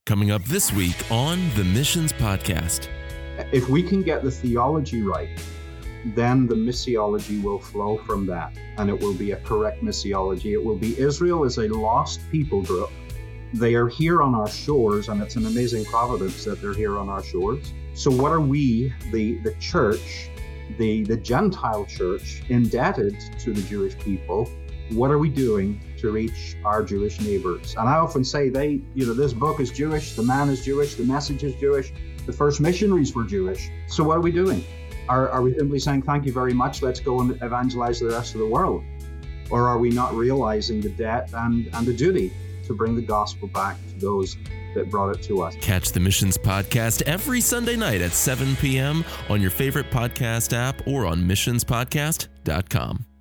Coming up this week on the Missions Podcast. If we can get the theology right, then the missiology will flow from that, and it will be a correct missiology. It will be Israel is a lost people group. They are here on our shores, and it's an amazing providence that they're here on our shores. So what are we, the church, the Gentile church, indebted to the Jewish people? What are we doing to reach our Jewish neighbors? And I often say this book is Jewish, the man is Jewish, the message is Jewish, the first missionaries were Jewish. So what are we doing? Are we simply saying, thank you very much, let's go and evangelize the rest of the world? Or are we not realizing the debt and the duty to bring the gospel back to those that brought it to us? Catch the Missions Podcast every Sunday night at 7 p.m. on your favorite podcast app or on missionspodcast.com.